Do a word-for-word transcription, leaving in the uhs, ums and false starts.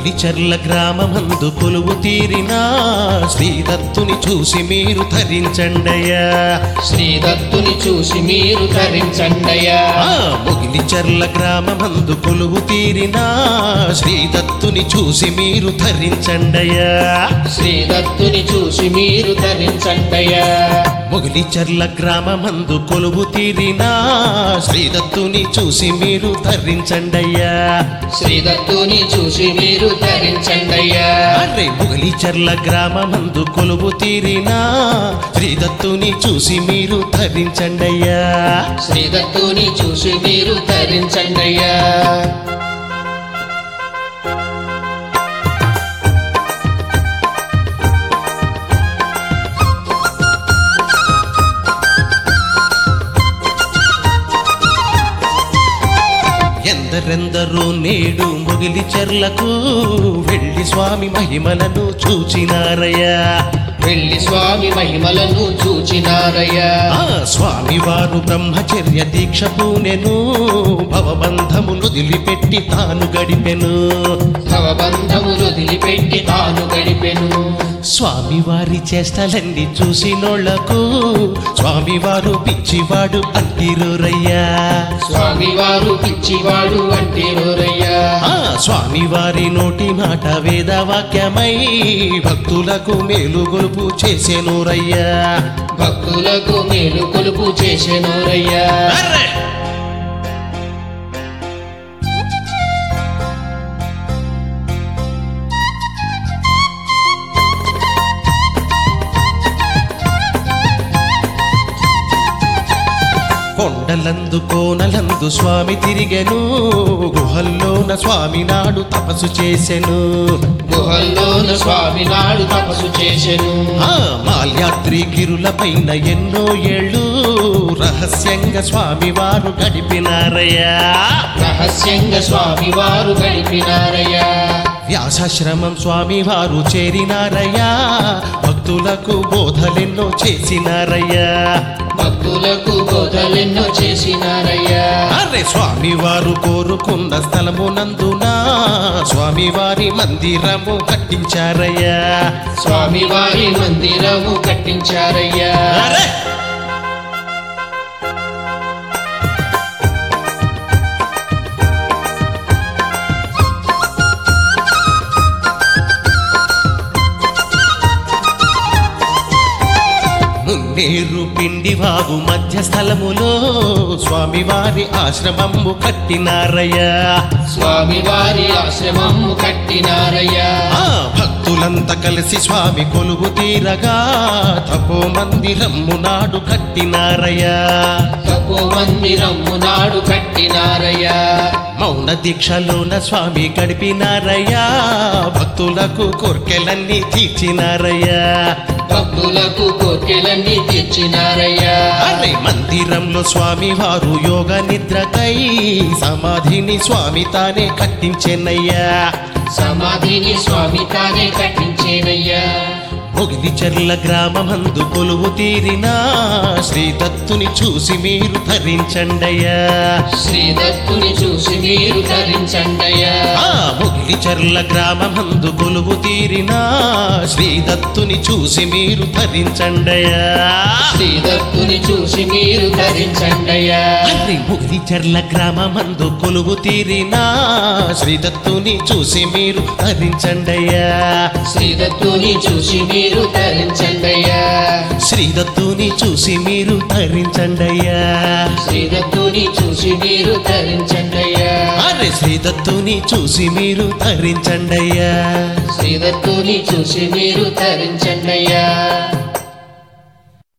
మొగిలిచర్ల గ్రామమందు కొలువు తీరిన శ్రీదత్తుని చూసి మీరు ధరించండయ్యా. శ్రీదత్తుని చూసి మీరు ధరించండయ్యా. మొగిలిచర్ల గ్రామమందు కొలువు తీరిన శ్రీదత్తుని చూసి మీరు ధరించండయ్యా. శ్రీదత్తుని చూసి మీరు ధరించండయ్యా. మొగిలిచర్ల గ్రామమందు కొలువు తీరిన శ్రీదత్తుని చూసి మీరు ధరించండయ్యా. శ్రీదత్తుని చూసి మీరు ధరించండయ్యా. అరే మొగిలిచర్ల గ్రామమందు కొలువు తీరిన శ్రీదత్తుని చూసి మీరు ధరించండయ్యా. శ్రీదత్తుని చూసి మీరు ధరించండయ్యా. ఎందరెందరో నేడు మొగిలిచర్లకు వెళ్ళి స్వామి మహిమలను చూచినారయ్యా. వెళ్ళి స్వామి మహిమలను చూచినారయ్యా. స్వామి వారు బ్రహ్మచర్య దీక్ష పూనెను, భవబంధములు వదిలిపెట్టి తాను గడిపెను. భవబంధములు వదిలిపెట్టి తాను గడిపెను. స్వామి వారి చేష్టలన్నీ చూసినోళ్లకు స్వామివారు పిచ్చివాడు అంటిరోరయ్యా. స్వామివారు పిచ్చివాడు అంటిరోరయ్యా. స్వామివారి నోటి మాట వేదవాక్యమై భక్తులకు మేలు గొలుపు చేసెనోరయ్యా. భక్తులకు మేలు కొలుపు చేసెనోరయ్యా. కొండలందు కోనలందు స్వామి తిరిగెను, గుహల్లోన స్వామి నాడు తపస్సు చేసెను. గుహల్లోన స్వామి నాడు తపస్సు చేసెను. మాల్యాద్రి గిరుల పైన ఎన్నో ఏళ్ళు రహస్యంగా స్వామి వారు గడిపినారయ్యా. రహస్యంగా స్వామి వారు గడిపినారయ్యా. వ్యాసాశ్రమం స్వామి వారు చేరినారయ్యా. భక్తులకు బోధలెన్నో చేసినారయ్యా. భక్తులకు బోధలెన్నో చేసినారయ్యా. అరే స్వామి వారు కోరుకున్న స్థలమునందున స్వామి వారి మందిరము కట్టించారయ్యా. స్వామి వారి మందిరము కట్టించారయ్యా. మున్నేరు పిండి వాగు మధ్య స్థలములో స్వామివారి ఆశ్రమము కట్టినారయ్యా. స్వామివారి ఆశ్రమము కట్టినారయ్యా. భక్తులంతా కలిసి స్వామి కొలువు తీరగా తపో మందిరము నాడు కట్టినారయ్యా. తపో మందిరము నాడు కట్టినారయ్యా. మౌన దీక్షలోన స్వామి గడిపినారయ్యా. భక్తులకు కోర్కెలన్నీ తీర్చినారయ్యా. భక్తులకు కోర్కెలన్నీ తీర్చినారయ్యా. అరే మందిరంలో స్వామి వారు యోగ నిద్రకై సమాధిని స్వామి తానే కట్టించెనయ్యా. సమాధిని స్వామి తానే కట్టించేనయ్యా. మొగిలిచర్ల గ్రామమందు కొలువు తీరిన శ్రీదత్తుని చూసి మీరు ధరించండయ్యా. శ్రీదత్తుని చూసి మీరు ధరించండయ్యా. మొగిలిచర్ల గ్రామమందు కొలువు తీరిన శ్రీదత్తుని చూసి మీరు ధరించండయ్యా. శ్రీదత్తుని చూసి మీరు ధరించండయ్యా. అరే మొగిలిచర్ల గ్రామమందు కొలువు తీరిన శ్రీదత్తుని చూసి మీరు ధరించండయ్యా. శ్రీదత్తుని చూసి మీరు ధరించండయ్యా. శ్రీదత్తుని చూసి మీరు ధరించండయ్యా. శ్రీదత్తుని చూసి మీరు ధరించండయ్యా. అరే శ్రీదత్తుని చూసి మీరు ధరించండయ్యా. శ్రీదత్తుని చూసి మీరు ధరించండయ్యా.